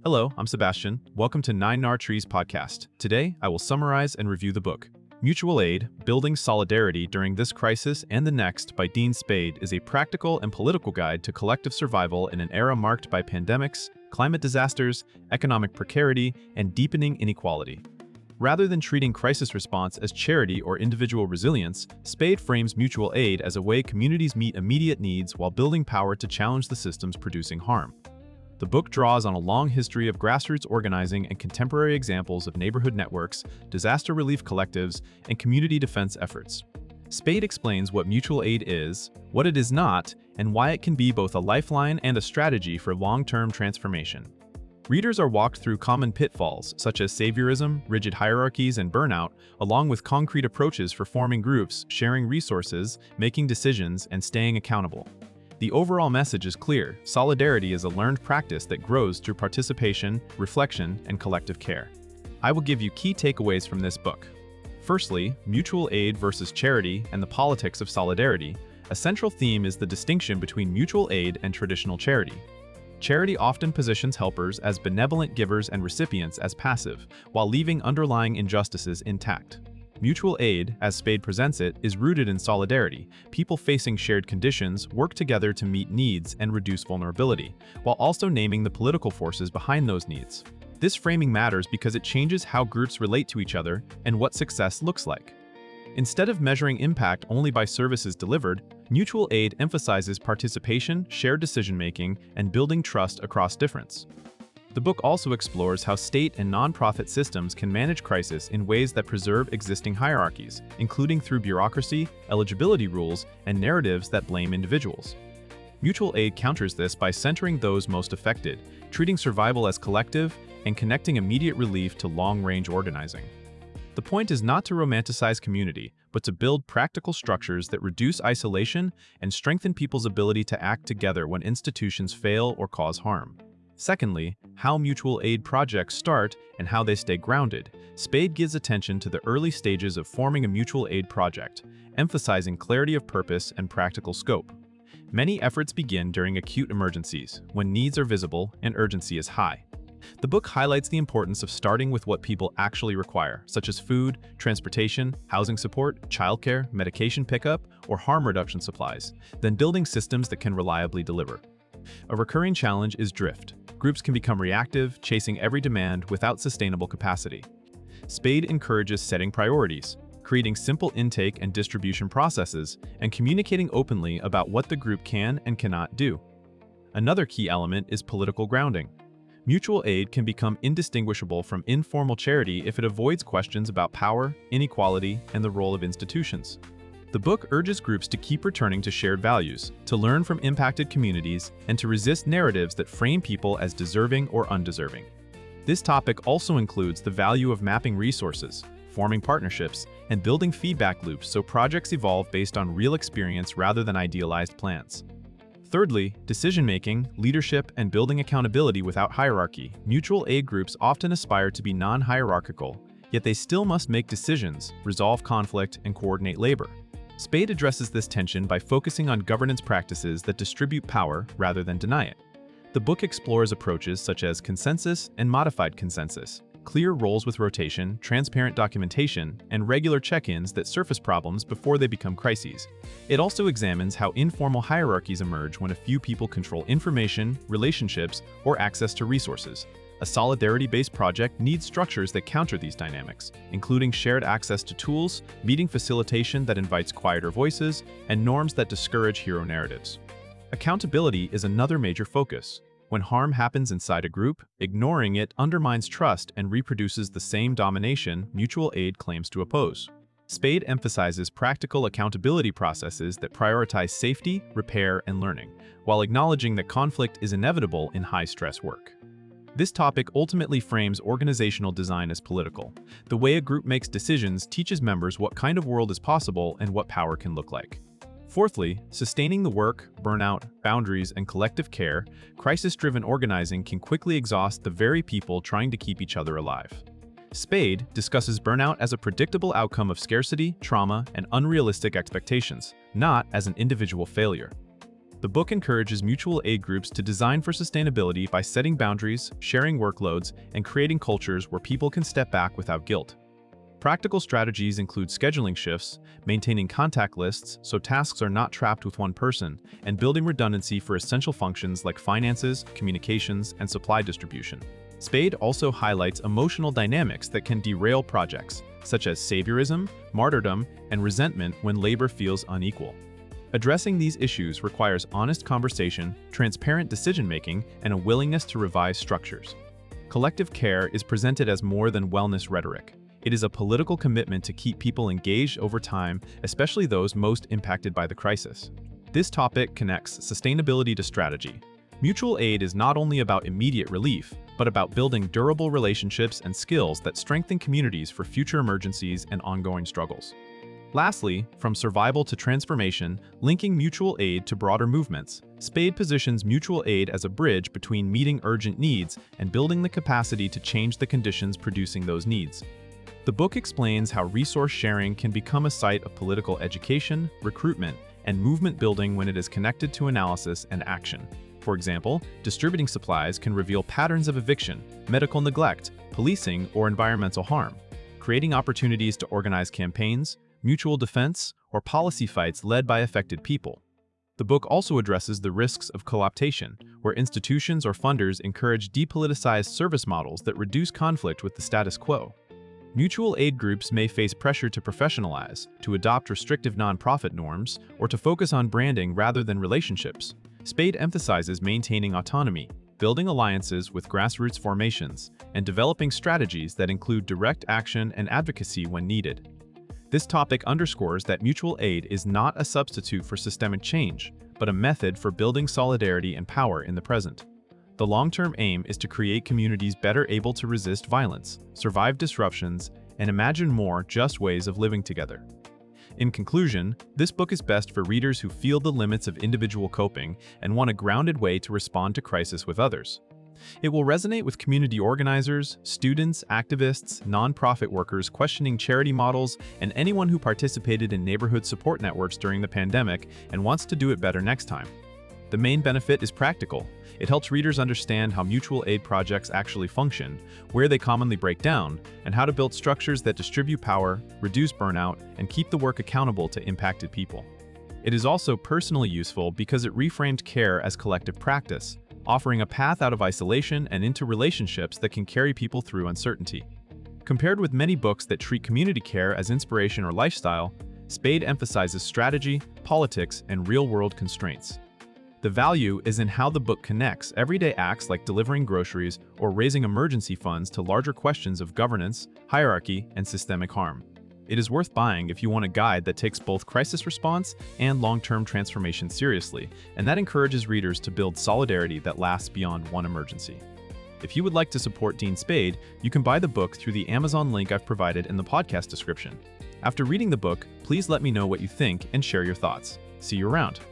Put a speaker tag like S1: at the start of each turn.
S1: Hello, I'm Sebastian. Welcome to 9 Nar Trees podcast. Today, I will summarize and review the book. Mutual Aid, Building Solidarity During This Crisis and the Next by Dean Spade is a practical and political guide to collective survival in an era marked by pandemics, climate disasters, economic precarity, and deepening inequality. Rather than treating crisis response as charity or individual resilience, Spade frames mutual aid as a way communities meet immediate needs while building power to challenge the systems producing harm. The book draws on a long history of grassroots organizing and contemporary examples of neighborhood networks, disaster relief collectives, and community defense efforts. Spade explains what mutual aid is, what it is not, and why it can be both a lifeline and a strategy for long-term transformation. Readers are walked through common pitfalls, such as saviorism, rigid hierarchies, and burnout, along with concrete approaches for forming groups, sharing resources, making decisions, and staying accountable. The overall message is clear: solidarity is a learned practice that grows through participation, reflection, and collective care. I will give you key takeaways from this book. Firstly, mutual aid versus charity and the politics of solidarity. A central theme is the distinction between mutual aid and traditional charity. Charity often positions helpers as benevolent givers and recipients as passive, while leaving underlying injustices intact. Mutual aid, as Spade presents it, is rooted in solidarity. People facing shared conditions work together to meet needs and reduce vulnerability, while also naming the political forces behind those needs. This framing matters because it changes how groups relate to each other and what success looks like. Instead of measuring impact only by services delivered, mutual aid emphasizes participation, shared decision-making, and building trust across difference. The book also explores how state and nonprofit systems can manage crisis in ways that preserve existing hierarchies, including through bureaucracy, eligibility rules, and narratives that blame individuals. Mutual aid counters this by centering those most affected, treating survival as collective, and connecting immediate relief to long-range organizing. The point is not to romanticize community, but to build practical structures that reduce isolation and strengthen people's ability to act together when institutions fail or cause harm. Secondly, how mutual aid projects start and how they stay grounded. Spade gives attention to the early stages of forming a mutual aid project, emphasizing clarity of purpose and practical scope. Many efforts begin during acute emergencies, when needs are visible and urgency is high. The book highlights the importance of starting with what people actually require, such as food, transportation, housing support, childcare, medication pickup, or harm reduction supplies, then building systems that can reliably deliver. A recurring challenge is drift. Groups can become reactive, chasing every demand without sustainable capacity. Spade encourages setting priorities, creating simple intake and distribution processes, and communicating openly about what the group can and cannot do. Another key element is political grounding. Mutual aid can become indistinguishable from informal charity if it avoids questions about power, inequality, and the role of institutions. The book urges groups to keep returning to shared values, to learn from impacted communities, and to resist narratives that frame people as deserving or undeserving. This topic also includes the value of mapping resources, forming partnerships, and building feedback loops so projects evolve based on real experience rather than idealized plans. Thirdly, decision-making, leadership, and building accountability without hierarchy. Mutual aid groups often aspire to be non-hierarchical, yet they still must make decisions, resolve conflict, and coordinate labor. Spade addresses this tension by focusing on governance practices that distribute power rather than deny it. The book explores approaches such as consensus and modified consensus, clear roles with rotation, transparent documentation, and regular check-ins that surface problems before they become crises. It also examines how informal hierarchies emerge when a few people control information, relationships, or access to resources. A solidarity-based project needs structures that counter these dynamics, including shared access to tools, meeting facilitation that invites quieter voices, and norms that discourage hero narratives. Accountability is another major focus. When harm happens inside a group, ignoring it undermines trust and reproduces the same domination mutual aid claims to oppose. Spade emphasizes practical accountability processes that prioritize safety, repair, and learning, while acknowledging that conflict is inevitable in high-stress work. This topic ultimately frames organizational design as political. The way a group makes decisions teaches members what kind of world is possible and what power can look like. Fourthly, sustaining the work, burnout, boundaries, and collective care, crisis-driven organizing can quickly exhaust the very people trying to keep each other alive. Spade discusses burnout as a predictable outcome of scarcity, trauma, and unrealistic expectations, not as an individual failure. The book encourages mutual aid groups to design for sustainability by setting boundaries, sharing workloads, and creating cultures where people can step back without guilt. Practical strategies include scheduling shifts, maintaining contact lists so tasks are not trapped with one person, and building redundancy for essential functions like finances, communications, and supply distribution. Spade also highlights emotional dynamics that can derail projects, such as saviorism, martyrdom, and resentment when labor feels unequal. Addressing these issues requires honest conversation, transparent decision-making, and a willingness to revise structures. Collective care is presented as more than wellness rhetoric. It is a political commitment to keep people engaged over time, especially those most impacted by the crisis. This topic connects sustainability to strategy. Mutual aid is not only about immediate relief, but about building durable relationships and skills that strengthen communities for future emergencies and ongoing struggles. Lastly, from survival to transformation, linking mutual aid to broader movements, Spade positions mutual aid as a bridge between meeting urgent needs and building the capacity to change the conditions producing those needs. The book explains how resource sharing can become a site of political education, recruitment, and movement building when it is connected to analysis and action. For example, distributing supplies can reveal patterns of eviction, medical neglect, policing, or environmental harm, creating opportunities to organize campaigns, mutual defense, or policy fights led by affected people. The book also addresses the risks of co-optation, where institutions or funders encourage depoliticized service models that reduce conflict with the status quo. Mutual aid groups may face pressure to professionalize, to adopt restrictive nonprofit norms, or to focus on branding rather than relationships. Spade emphasizes maintaining autonomy, building alliances with grassroots formations, and developing strategies that include direct action and advocacy when needed. This topic underscores that mutual aid is not a substitute for systemic change, but a method for building solidarity and power in the present. The long-term aim is to create communities better able to resist violence, survive disruptions, and imagine more just ways of living together. In conclusion, this book is best for readers who feel the limits of individual coping and want a grounded way to respond to crisis with others. It will resonate with community organizers, students, activists, nonprofit workers questioning charity models, and anyone who participated in neighborhood support networks during the pandemic and wants to do it better next time. The main benefit is practical. It helps readers understand how mutual aid projects actually function, where they commonly break down, and how to build structures that distribute power, reduce burnout, and keep the work accountable to impacted people. It is also personally useful because it reframed care as collective practice, offering a path out of isolation and into relationships that can carry people through uncertainty. Compared with many books that treat community care as inspiration or lifestyle, Spade emphasizes strategy, politics, and real-world constraints. The value is in how the book connects everyday acts like delivering groceries or raising emergency funds to larger questions of governance, hierarchy, and systemic harm. It is worth buying if you want a guide that takes both crisis response and long-term transformation seriously, and that encourages readers to build solidarity that lasts beyond one emergency. If you would like to support Dean Spade, you can buy the book through the Amazon link I've provided in the podcast description. After reading the book, please let me know what you think and share your thoughts. See you around.